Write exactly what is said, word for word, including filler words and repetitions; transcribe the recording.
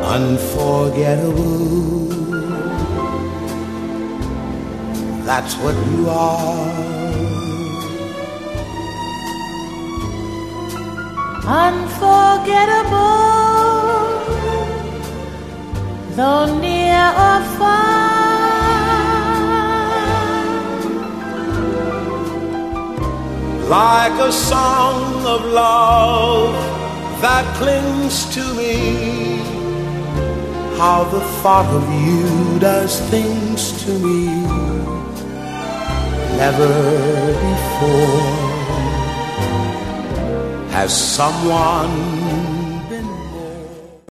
unforgettable. That's what you are. Unforgettable, though near or far. Like a song of love that clings to me, how the thought of you does things to me never before has someone